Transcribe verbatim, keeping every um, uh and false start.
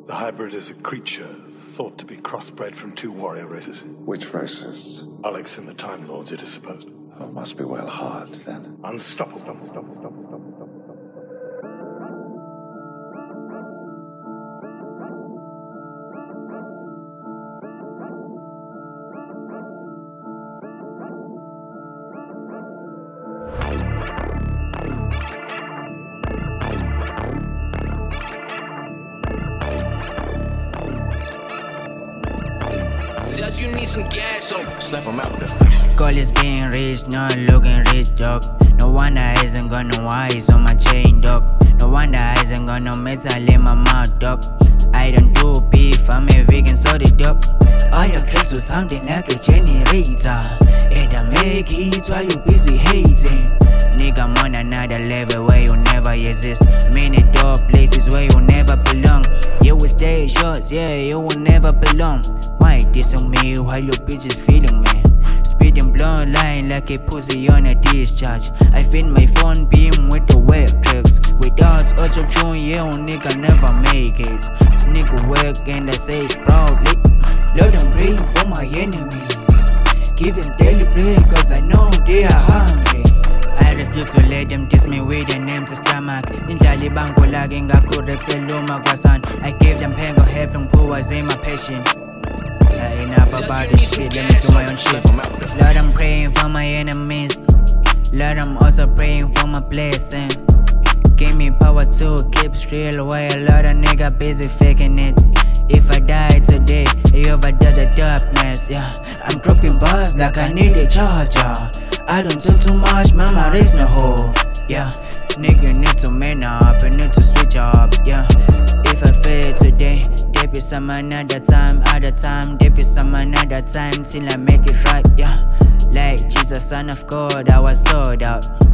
The hybrid is a creature thought to be crossbred from two warrior races. Which races? Alex and the Time Lords, it is supposed. Oh, must be well hard, then. Unstoppable. Just you need some gas, so slap him out with the Call is being rich, not looking rich, dog. No wonder I isn't got no eyes on my chain, dog. No wonder I isn't got no metal in my mouth, dog. I don't do beef, I'm a vegan, so the dog. All your clicks with something like a generator. And I make it while you busy hating. Nigga, I'm on another level where you never exist. Many door places where you never belong. You will stay short, yeah, you will never belong. Why dissing me while your bitch is feeling me? Speeding blonde line like a pussy on a discharge. I fill my phone beam with the web tricks. Without auto tune, yeah, nigga never make it. Nigga work and I say it proudly. Lord, I'm praying for my enemy. Give them daily bread cause I know they are hungry. I refuse to let them diss me with an empty stomach. Indlali bango lagi ngakurek seluma kwasan. I give them pain, go helping poor in my patient. Yeah, enough about this shit, let me do my own shit. Lord, I'm praying for my enemies. Lord, I'm also praying for my blessing. Give me power to keep straight while a lot of nigga busy faking it. If I die today, you overdone the darkness, yeah. I'm dropping bars like I need a charger. I don't talk too much, mama raise no hoe, yeah. Nigga need to man up, you need to switch up, yeah. If I fail today, there be some another time, other time, there be some another time till I make it right, yeah. Like Jesus, son of God, I was sold out.